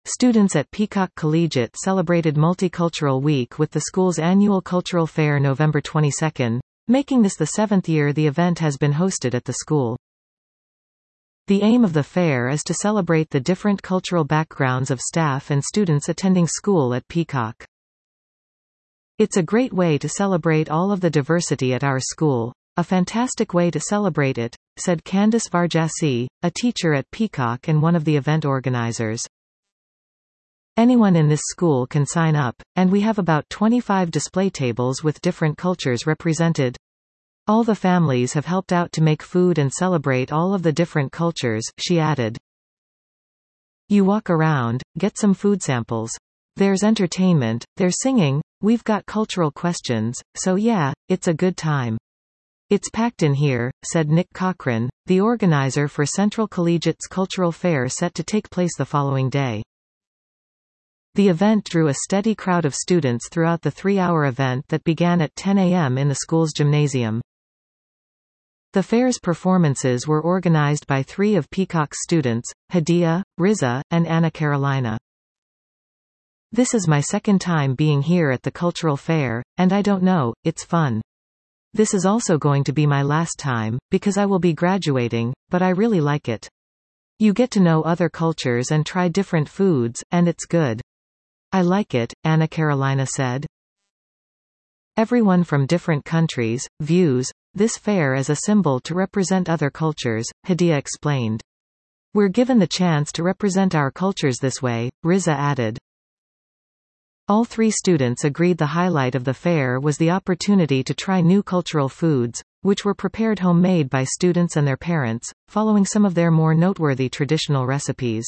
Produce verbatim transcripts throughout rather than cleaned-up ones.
Students at Peacock Collegiate celebrated Multicultural Week with the school's annual cultural fair November twenty-second, making this the seventh year the event has been hosted at the school. The aim of the fair is to celebrate the different cultural backgrounds of staff and students attending school at Peacock. It's a great way to celebrate all of the diversity at our school. A fantastic way to celebrate it, said Candice Varjassi, a teacher at Peacock and one of the event organizers. Anyone in this school can sign up, and we have about twenty-five display tables with different cultures represented. All the families have helped out to make food and celebrate all of the different cultures, she added. You walk around, get some food samples. There's entertainment, there's singing, we've got cultural questions, so yeah, it's a good time. It's packed in here, said Nick Cochran, the organizer for Central Collegiate's cultural fair set to take place the following day. The event drew a steady crowd of students throughout the three-hour event that began at ten a m in the school's gymnasium. The fair's performances were organized by three of Peacock's students, Hadia, Riza, and Anna Carolina. This is my second time being here at the cultural fair, and I don't know, it's fun. This is also going to be my last time, because I will be graduating, but I really like it. You get to know other cultures and try different foods, and it's good. I like it, Anna Carolina said. Everyone from different countries, views, this fair as a symbol to represent other cultures, Hadia explained. We're given the chance to represent our cultures this way, Riza added. All three students agreed the highlight of the fair was the opportunity to try new cultural foods, which were prepared homemade by students and their parents, following some of their more noteworthy traditional recipes.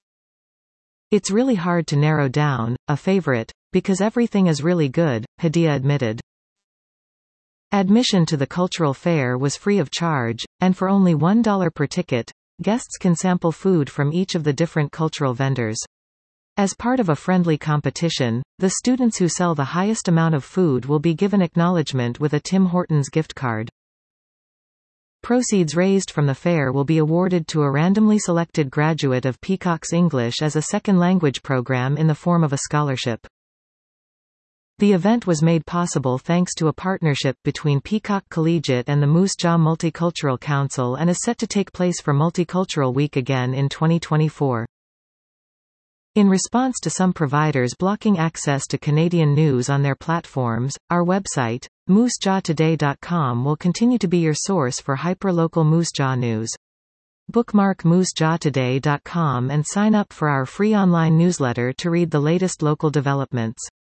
It's really hard to narrow down a favorite, because everything is really good, Hadia admitted. Admission to the cultural fair was free of charge, and for only one dollar per ticket, guests can sample food from each of the different cultural vendors. As part of a friendly competition, the students who sell the highest amount of food will be given acknowledgement with a Tim Hortons gift card. Proceeds raised from the fair will be awarded to a randomly selected graduate of Peacock's English as a Second Language program in the form of a scholarship. The event was made possible thanks to a partnership between Peacock Collegiate and the Moose Jaw Multicultural Council and is set to take place for Multicultural Week again in twenty twenty-four. In response to some providers blocking access to Canadian news on their platforms, our website, moose jaw today dot com will continue to be your source for hyper-local Moose Jaw news. Bookmark moose jaw today dot com and sign up for our free online newsletter to read the latest local developments.